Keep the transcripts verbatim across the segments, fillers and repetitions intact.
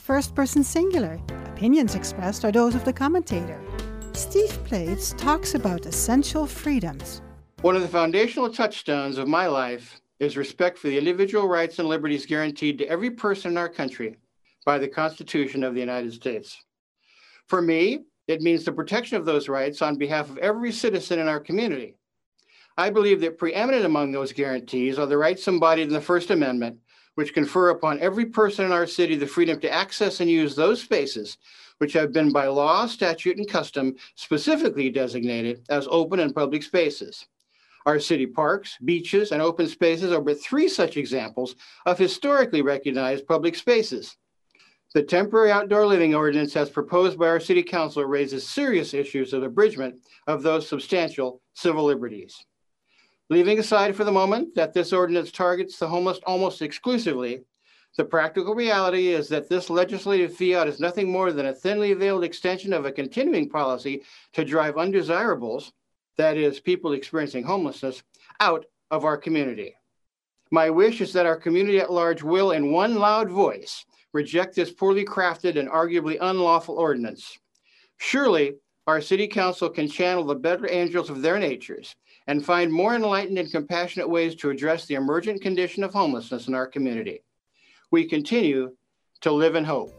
first person singular. Opinions expressed are those of the commentator. Steve Plates talks about essential freedoms. One of the foundational touchstones of my life is respect for the individual rights and liberties guaranteed to every person in our country by the Constitution of the United States. For me, it means the protection of those rights on behalf of every citizen in our community. I believe that preeminent among those guarantees are the rights embodied in the First Amendment, which confer upon every person in our city the freedom to access and use those spaces which have been by law, statute, and custom specifically designated as open and public spaces. Our city parks, beaches, and open spaces are but three such examples of historically recognized public spaces. The temporary outdoor living ordinance as proposed by our city council raises serious issues of abridgment of those substantial civil liberties. Leaving aside for the moment that this ordinance targets the homeless almost exclusively, the practical reality is that this legislative fiat is nothing more than a thinly veiled extension of a continuing policy to drive undesirables, that is, people experiencing homelessness, out of our community. My wish is that our community at large will, in one loud voice, reject this poorly crafted and arguably unlawful ordinance. Surely, our city council can channel the better angels of their natures and find more enlightened and compassionate ways to address the emergent condition of homelessness in our community. We continue to live in hope.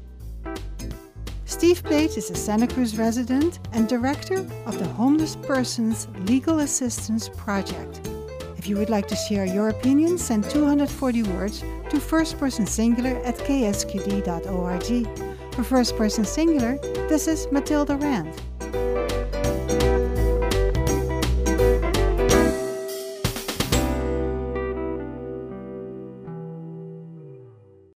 Steve Plates is a Santa Cruz resident and director of the Homeless Persons Legal Assistance Project. If you would like to share your opinion, send two hundred forty words to first person singular at k s q d dot org. For First Person Singular, this is Matilda Rand.